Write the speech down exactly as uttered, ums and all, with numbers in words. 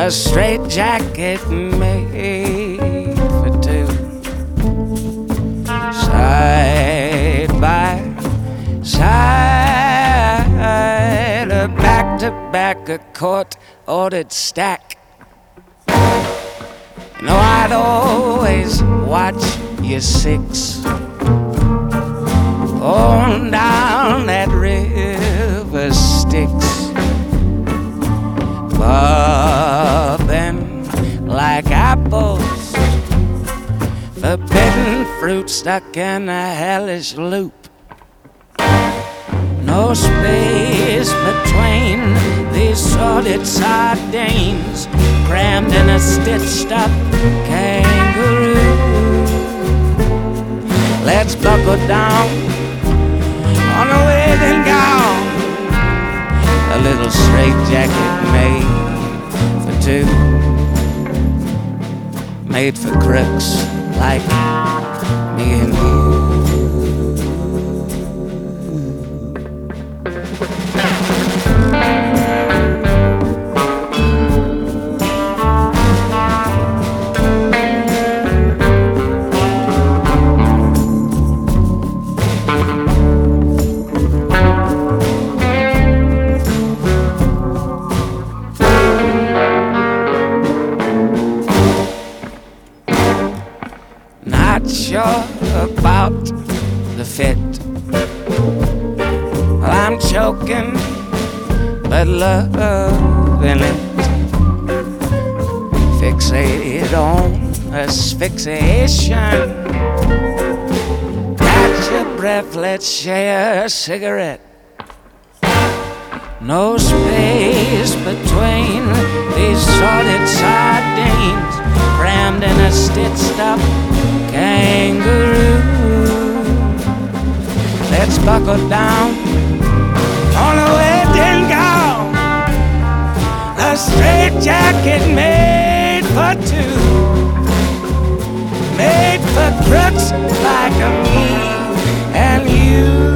a straight jacket made for two. Side by side, a back to back, a court ordered stack. You know, I'd always watch your six on down that river Styx, bobbing like apples, forbidden fruit stuck in a hellish loop. No space between these sordid sardines, crammed in a stitched up kangaroo. Let's buckle down on a wedding gown, a little straitjacket made for two, made for crooks like me and you. Not sure about the fit. Well, I'm choking, but loving it. Fixated on asphyxiation. Catch your breath, let's share a cigarette. No space between these sordid sardines, crammed in a stitched up kangaroo. Let's buckle down on a wedding gown, a straitjacket made for two, made for crooks like me and you.